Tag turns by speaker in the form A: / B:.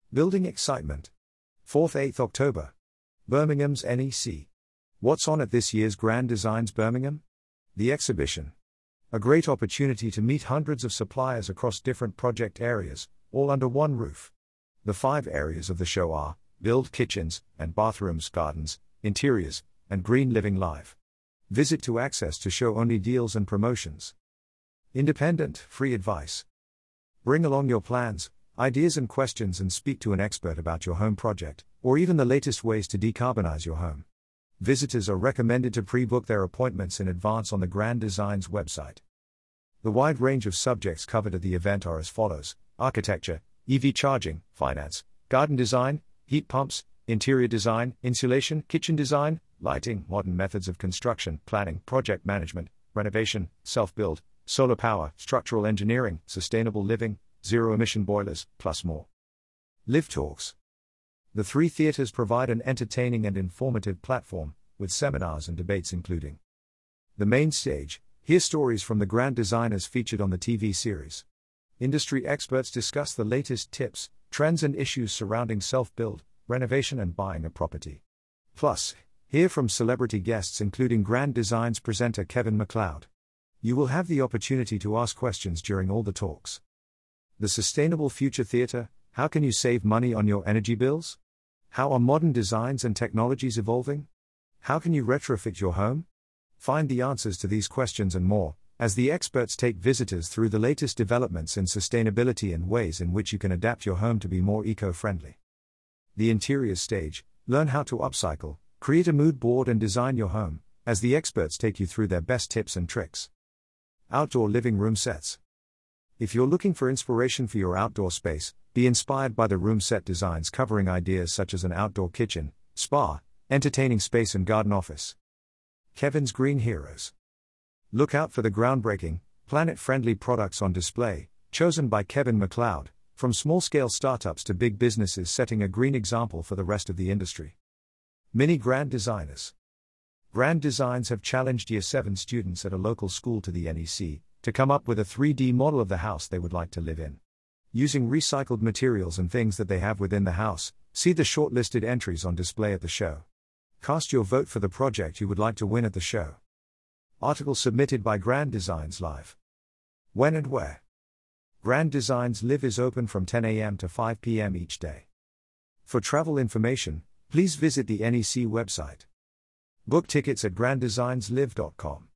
A: Building Excitement. 4th-8th October. Birmingham's NEC. What's on at this year's Grand Designs Birmingham? The exhibition. A great opportunity to meet hundreds of suppliers across different project areas, all under one roof. The 5 areas of the show are build kitchens and bathrooms, gardens, interiors, and green living live. Visit to access to show only deals and promotions. Independent, free advice. Bring along your plans, ideas and questions and speak to an expert about your home project, or even the latest ways to decarbonize your home. Visitors are recommended to pre-book their appointments in advance on the Grand Designs website. The wide range of subjects covered at the event are as follows: architecture, EV charging, finance, garden design, heat pumps, interior design, insulation, kitchen design, lighting, modern methods of construction, planning, project management, renovation, self-build, solar power, structural engineering, sustainable living, zero-emission boilers, plus more. Live Talks. The 3 theatres provide an entertaining and informative platform, with seminars and debates including the main stage. Hear stories from the grand designers featured on the TV series. Industry experts discuss the latest tips, trends and issues surrounding self-build, renovation and buying a property. Plus, hear from celebrity guests including Grand Designs presenter Kevin MacLeod. You will have the opportunity to ask questions during all the talks. The Sustainable Future Theatre: how can you save money on your energy bills? How are modern designs and technologies evolving? How can you retrofit your home? Find the answers to these questions and more, as the experts take visitors through the latest developments in sustainability and ways in which you can adapt your home to be more eco-friendly. The Interiors stage: learn how to upcycle, create a mood board and design your home, as the experts take you through their best tips and tricks. Outdoor living room sets. If you're looking for inspiration for your outdoor space, be inspired by the room set designs covering ideas such as an outdoor kitchen, spa, entertaining space and garden office. Kevin's Green Heroes. Look out for the groundbreaking, planet-friendly products on display, chosen by Kevin MacLeod, from small-scale startups to big businesses setting a green example for the rest of the industry. Mini Grand Designers. Grand Designs have challenged Year 7 students at a local school to the NEC, to come up with a 3D model of the house they would like to live in. Using recycled materials and things that they have within the house, see the shortlisted entries on display at the show. Cast your vote for the project you would like to win at the show. Article submitted by Grand Designs Live. When and where? Grand Designs Live is open from 10 a.m. to 5 p.m. each day. For travel information, please visit the NEC website. Book tickets at granddesignslive.com.